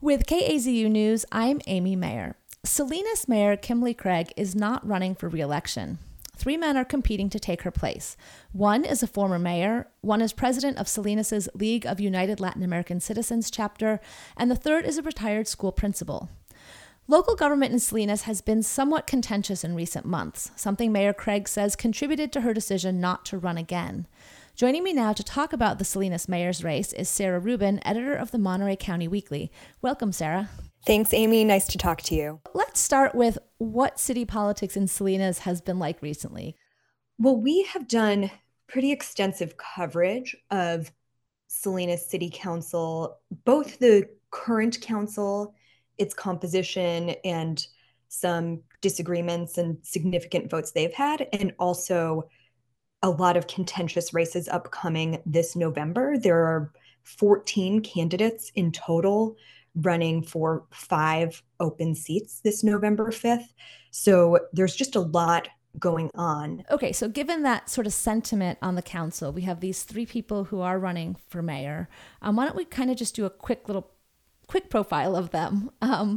With KAZU News, I'm Amy Mayer. Salinas Mayor Kimberly Craig is not running for re-election. 3 men are competing to take her place. One is a former mayor, one is president of Salinas' League of United Latin American Citizens chapter, and the third is a retired school principal. Local government in Salinas has been somewhat contentious in recent months, something Mayor Craig says contributed to her decision not to run again. Joining me now to talk about the Salinas mayor's race is Sarah Rubin, editor of the Monterey County Weekly. Welcome, Sarah. Thanks, Amy. Nice to talk to you. Let's start with what city politics in Salinas has been like recently. Well, we have done pretty extensive coverage of Salinas City Council, both the current council, its composition, and some disagreements and significant votes they've had, and also a lot of contentious races upcoming this November. There are 14 candidates in total running for 5 open seats this November 5th. So there's just a lot going on. Okay, so given that sort of sentiment on the council, we have these 3 people who are running for mayor. Why don't we kind of just do a quick profile of them?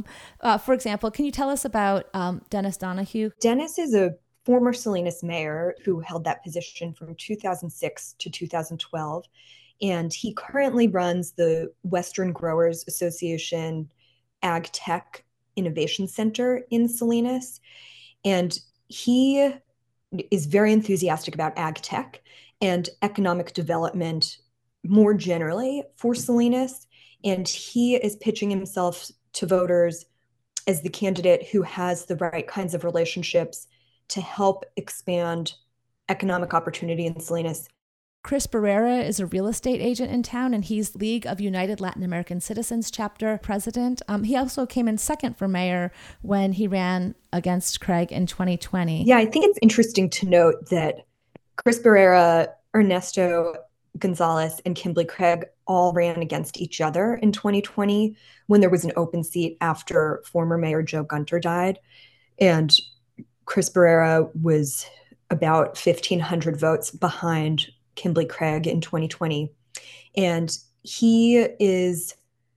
For example, can you tell us about Dennis Donahue? Dennis is a former Salinas mayor who held that position from 2006 to 2012. And he currently runs the Western Growers Association Ag Tech Innovation Center in Salinas. And he is very enthusiastic about ag tech and economic development more generally for Salinas. And he is pitching himself to voters as the candidate who has the right kinds of relationships to help expand economic opportunity in Salinas. Chris Barrera is a real estate agent in town, and he's League of United Latin American Citizens chapter president. He also came in second for mayor when he ran against Craig in 2020. Yeah, I think it's interesting to note that Chris Barrera, Ernesto Gonzalez, and Kimberly Craig all ran against each other in 2020 when there was an open seat after former Mayor Joe Gunter died. And Chris Barrera was about 1,500 votes behind Kimberly Craig in 2020. And he is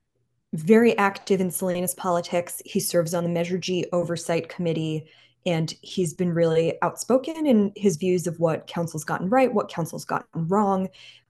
very active in Salinas politics. He serves on the Measure G Oversight Committee, and he's been really outspoken in his views of what council's gotten right, what council's gotten wrong.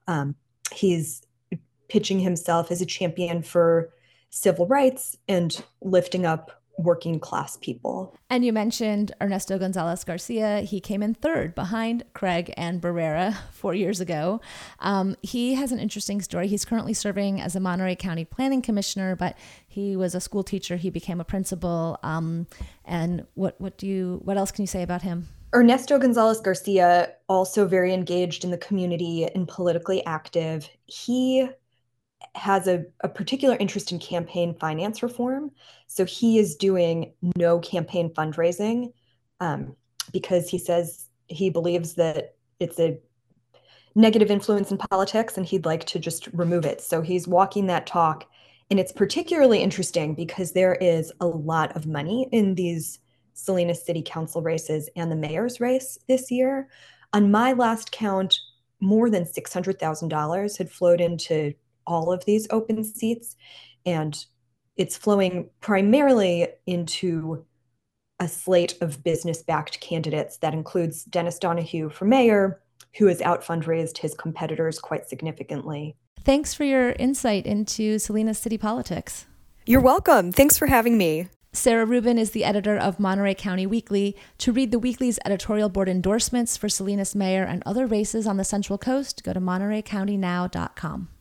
He's pitching himself as a champion for civil rights and lifting up working class people. And you mentioned Ernesto Gonzalez Garcia. He came in third behind Craig and Barrera 4 years ago. He has an interesting story. He's currently serving as a Monterey County Planning Commissioner, but he was a school teacher. He became a principal. And what else can you say about him? Ernesto Gonzalez Garcia, also very engaged in the community and politically active. He has a particular interest in campaign finance reform. So he is doing no campaign fundraising because he says he believes that it's a negative influence in politics and he'd like to just remove it. So he's walking that talk. And it's particularly interesting because there is a lot of money in these Salinas City Council races and the mayor's race this year. On my last count, more than $600,000 had flowed into all of these open seats, and it's flowing primarily into a slate of business-backed candidates that includes Dennis Donahue for mayor, who has out-fundraised his competitors quite significantly. Thanks for your insight into Salinas city politics. You're welcome. Thanks for having me. Sarah Rubin is the editor of Monterey County Weekly. To read the Weekly's editorial board endorsements for Salinas mayor and other races on the Central Coast, go to MontereyCountyNow.com.